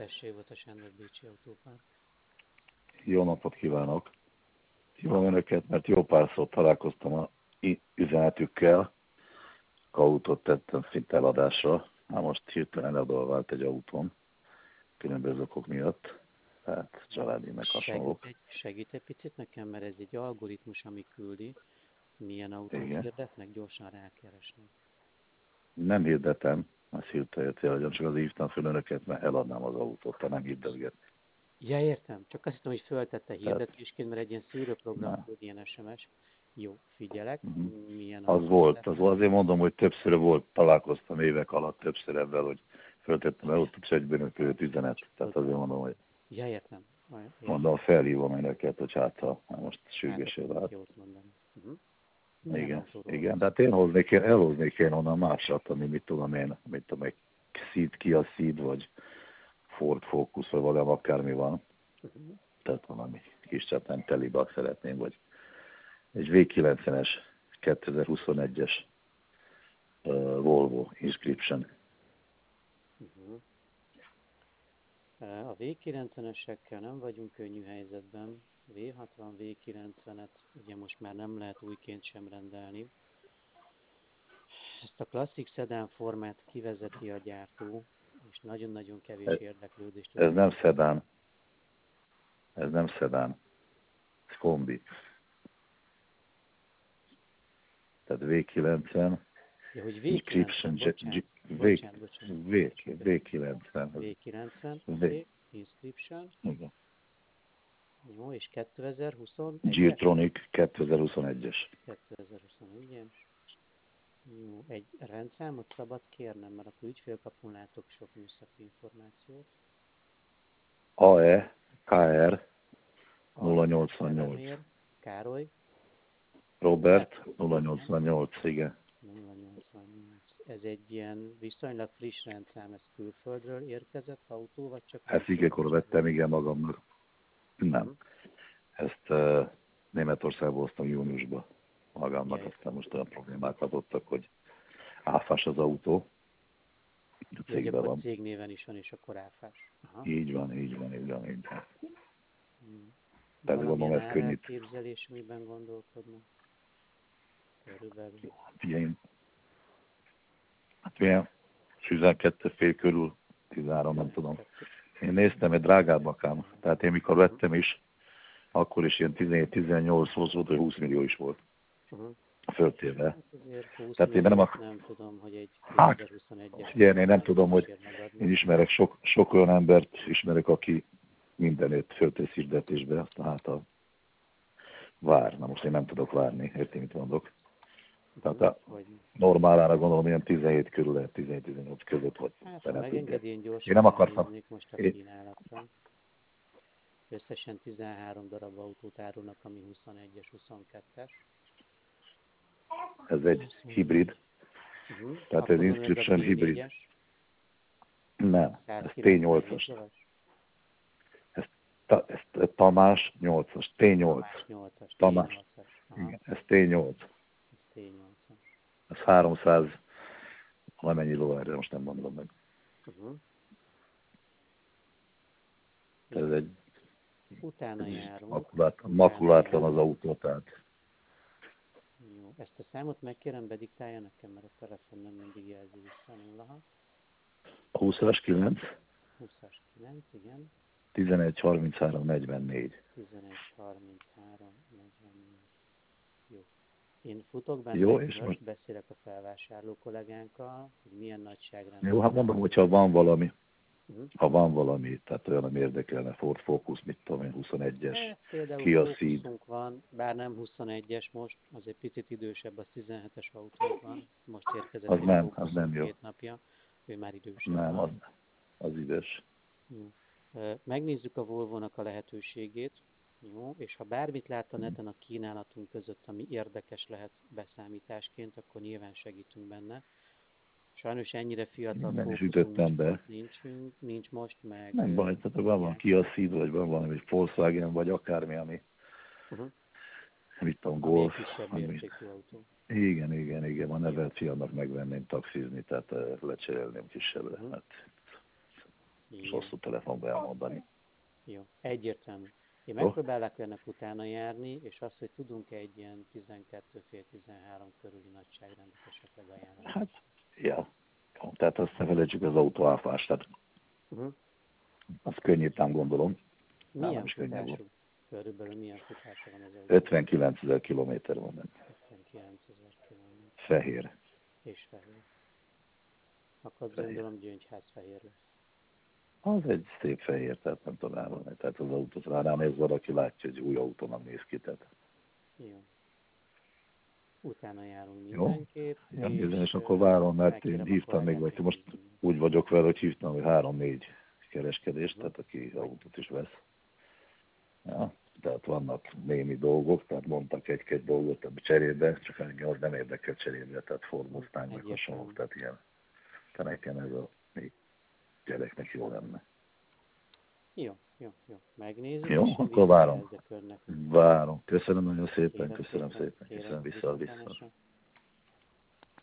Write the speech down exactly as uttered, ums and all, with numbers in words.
Tessék, volt a Sándor Bécsi Autópark. Jó napot kívánok! Hívom önöket, mert jó párszor találkoztam a üzenetükkel. Autót tettem szinte eladásra. Már most hirtelen eladva vált egy autón. Különböző okok miatt. Tehát családi meg hasonlók. Segít egy, segít egy picit nekem, mert ez egy algoritmus, ami küldi. Milyen autót Igen. hirdetnek, gyorsan rákeresnek. Nem hirdetem, azt hirtelen jött, csak az hívtam föl önöket, mert eladnám az autót, te nem hirdetget. Ja, értem. Csak azt hittem, hogy föltette Tehát, hirdetésként, mert egy ilyen szűrőprogram nem. küld ilyen es em es. Jó, figyelek. Uh-huh. Milyen Az autót volt, hirdetnek? az azért mondom, hogy többször volt, találkoztam évek alatt többször ebben, hogy föltettem el, ott a egyben őt üzenet. Tehát azért mondom, hogy Ja, értem. mondom, felhívom önöket, hogy hát ha most sürgősé Hát, vált. jót mondani. Uh-huh. Igen, igen, de hát én hoznék, én elhoznék én onnan másat, ami mit tudom én, mit tudom én, Ceed, Kia Ceed, vagy Ford Focus, vagy valami akármi van. Uh-huh. Tehát valami kis csatán telibak szeretném, vagy egy vé kilencvenes kétezer-huszonegyes uh, Volvo Inscription. Uh-huh. A vé kilencvenesekkel nem vagyunk könnyű helyzetben. vé hatvan, vé kilencvenet ugye most már nem lehet újként sem rendelni. Ezt a klasszik szedán formát kivezeti a gyártó, és nagyon-nagyon kevés Ez, érdeklődést. ez nem szedán. Ez nem szedán. Ez kombi. Tehát vé kilencven. Ja, hogy vé kilencven, bocsánat, bocsánat, bocsánat. vé kilencven. vé kilencven, oké, okay. Inscription. Igen. Jó, és kétezer-huszonegyes? Geartronic kétezer-huszonegyes. kétezer-huszonegyes. Jó, egy rendszámot szabad kérnem, mert akkor ügyfélkapun látok sok műszaki információt. á e ká er nulla nyolcvannyolc. Károly. Robert nulla nyolcvannyolc, igen. nulla nyolcvannyolc. Ez egy ilyen viszonylag friss rendszám, ez külföldről érkezett autó, vagy csak... Ezt igekor vettem, igen, magamnak. Nem. Uh-huh. Ezt uh, Németországból hoztam júniusban magamnak, Jaj. Aztán most olyan problémák adottak, hogy áfás az autó. A cégben van. Cégnéven is van, és akkor áfás. Aha. Így van, így van, így van, így van. Hmm. Tehát gondolom, ez könnyít. Elképzelés, miben gondolkodnak? Körülbelül. Hát ilyen, hát ilyen tizenkettő fél körül, tizenhárom, nem tudom. Én néztem egy drágábbak ám, tehát én mikor vettem is, akkor is ilyen tizenhét-tizennyolc volt, hogy húsz millió is volt. Uh-huh. Föltéve. Hát tehát én nem, ak- nem tudom, hogy egy kétezer-huszonegyes. Igen, én nem tudom, hogy én ismerek sok, sok olyan embert, ismerek, aki mindenét föltesz hirdetésbe, aztán hát a vár. Na most én nem tudok várni, érti, mit mondok. Tehát a normálára gondolom, ilyen tizenhét körül lehet, tizenhét-tizennyolc között vagy. Hát, ha megengedi, én gyorsan én nem akartam. Most a kínálatra. Összesen tizenhárom darab autót árulnak, ami huszonegyes, huszonkettes. Ez egy hibrid. Uh-huh. Tehát ez Inscription hibrid. Nem, ez té nyolcas. Ez, ta, ez Tamás nyolcas, té nyolc. nyolcas. Tamás. Igen, ez té nyolc. Ez té nyolcas. Ez háromszáz, valamennyi lóerre, most nem mondom meg. Uh-huh. Ez egy Utána járunk. Makulát, makulátlan az autó, tehát. Jó, ezt a számot megkérem, bediktálja nekem, mert a telefon nem mindig jelzi vissza. nulla hat. A húszas kilenc. húszas kilenc, igen. tizenegy harminchárom negyvennégy. tizenegy harminchárom negyvennégy. Jó. Én futok benne, jó, és most beszélek a felvásárló kollégánkkal, hogy milyen nagyságrendben. Jó, hát mondom, hogyha van valami, uh-huh. ha van valami, tehát olyan, ami érdekelne, Ford Focus, mit tudom én, huszonegyes, hát, például Kia Ceed. Van, bár nem huszonegyes most, az egy picit idősebb, az tizenhetes autónk van, most érkezett az egy nem, Focus az nem jó. két napja, ő már idősebb. Nem, az, az idős. Jó. Megnézzük a Volvo-nak a lehetőségét, jó, és ha bármit lát a neten a kínálatunk között, ami érdekes lehet beszámításként, akkor nyilván segítünk benne. Sajnos ennyire fiatal fókuszunk be. nincsünk, nincs most, meg... Nem baj, tehát van van Kia Ceed, vagy van valami Volkswagen, vagy akármi, ami... Uh-huh. Mit tudom, Golf. Kisebb értékű autó. Igen, igen, igen, a nevelt fiamnak megvenném taxizni, tehát uh, lecserélném kisebbre. Uh-huh. Hát, kis hosszú telefonba elmondani. Jó, egyértelmű. Én Jó? megpróbálok ennek utána járni, és azt, hogy tudunk egy ilyen tizenkettő fél tizenhárom körüli nagyságrendet esetleg ajánlani. Hát, ja. Jó, tehát azt ne felejtsük, az autó áfás, tehát Uh-huh. az könnyítám, gondolom. Milyen is könnyebb volt. futású? Körülbelül milyen futása van az autó? ötvenkilencezer kilométer van benne. ötvenkilencezer kilométer. Fehér. És fehér. Akkor Fehér. gondolom gyöngyház fehér lesz. Az egy szép fehér, tehát nem tudom elmondani. Tehát az autót rá ránéz valaki, látja, hogy új autónak néz ki. Tehát. Jó. Utána járunk Jó? mindenképp. Ja, és, és akkor várom, mert én megkérem a hívtam még, kollégát, vagy hogy most hívjon. úgy vagyok vele, hogy hívtam, hogy három-négy kereskedést, Uh-huh. tehát aki autót is vesz. Ja, tehát vannak némi dolgok, tehát mondtak egy-két dolgot a cserébe, csak engem az nem érdekel cserébe, tehát Ford Mustang meg hasonlók, tehát ilyen. Tehát nekem ez a még gyereknek jó lenne. Jó, jó, jó. Megnézzük, Jó, és én akkor várom. visszajelzek önnek utána. Várom. Köszönöm nagyon szépen, Kérem köszönöm szépen, szépen, kérem, köszönöm vissza, vissza. viszontlátásra.